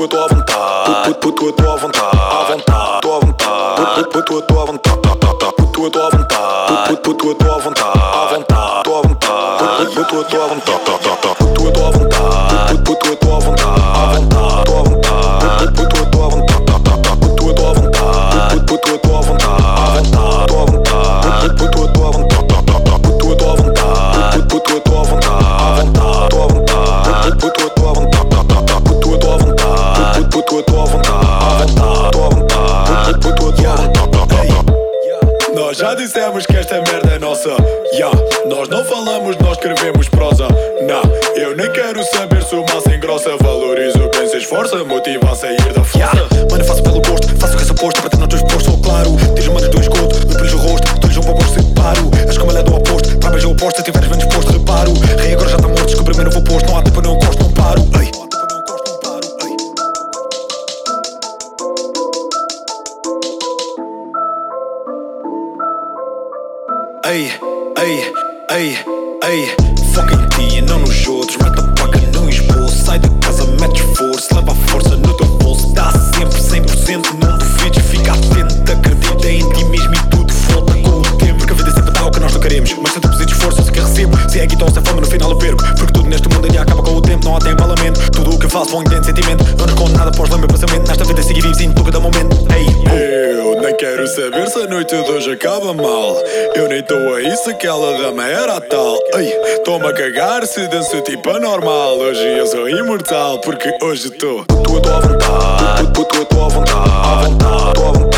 eu tô à vontade, puto, eu tô à vontade, à vontade, tô à vontade, puto, eu tô à vontade, puto, eu tô à vontade, puto, eu tô à vontade, à vontade, tô à vontade, puto, eu tô à vontade, puto, eu tô à vontade, puto, eu tô à vontade, à vontade, tô à vontade, puto, eu tô à vontade, puto, eu tô à vontade, puto, eu tô à vontade, à vontade, tô à vontade, puto, eu tô à vontade, puto, eu tô à vontade, puto, eu tô à vontade, à vontade, tô à vontade, puto, eu tô à vontade, puto, eu tô à vontade, puto, eu tô à vontade, à vontade, tô à vontade, puto, eu tô à vontade. Nós já dissemos que esta merda é nossa, Nós não falamos, nós escrevemos prosa. Eu nem quero saber se o massa engrossa. Valorizo quem se esforça, motiva a sair da força. Mano, faço pelo gosto, faço o que é suposto. Para ter no teu exposto, sou claro. Tens manos do esgoto, limpo-lhes o rosto. Tu lhes um pouco separo. És como ela é do oposto, para beijar o oposto. Se estiveres bem disposto, reparo. Rei agora já está morto, descobri meu novo posto. Não há tempo, não encosto, não paro. Ei, ei, ei, ei. Foca em ti e não nos outros. Mete a placa no esboço. Sai de casa, metes força. Leva a força no teu bolso. Dá sempre 100%, não duvides. Fica atento, acredita em ti mesmo e tudo volta com o tempo. Porque a vida sempre dá o que nós não queremos. Mas tenta e esforço, se que recebo. Se é guitarra ou se é fama, no final eu perco. Porque tudo neste mundo ali acaba com o tempo. Não há tempo a lamento. Tudo o que eu faço põe dentro de sentimento. Não respondo nada após ler meu pensamento. Nesta vida sigo vivo, sinto cada momento. Ei, Eu nem quero saber se a noite de hoje acaba mal. Eu nem tô aí se aquela dama era a tal. Ei, tô-me a cagar se danço tipo anormal. Hoje eu sou imortal porque hoje tô. Puto, eu tô à vontade, puto, eu tô à vontade, à vontade, tô à vontade.